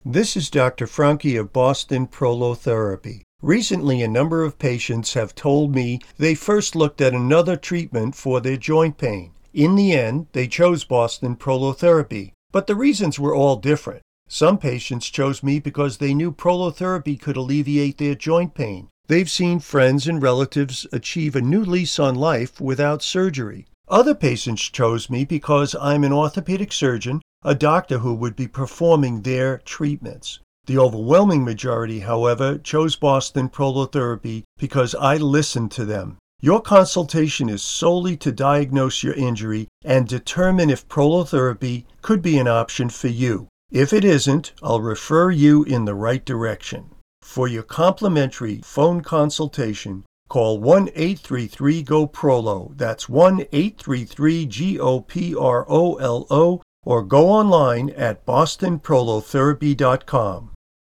This is Dr. Franke of Boston Prolotherapy. Recently, a number of patients have told me they first looked at another treatment for their joint pain. In the end, they chose Boston Prolotherapy, but the reasons were all different. Some patients chose me because they knew prolotherapy could alleviate their joint pain. They've seen friends and relatives achieve a new lease on life without surgery. Other patients chose me because I'm an orthopedic surgeon, a doctor who would be performing their treatments. The overwhelming majority, however, chose Boston Prolotherapy because I listened to them. Your consultation is solely to diagnose your injury and determine if prolotherapy could be an option for you. If it isn't, I'll refer you in the right direction. For your complimentary phone consultation, call 1-833-GO-PROLO. That's 1-833-GOPROLO, or go online at bostonprolotherapy.com.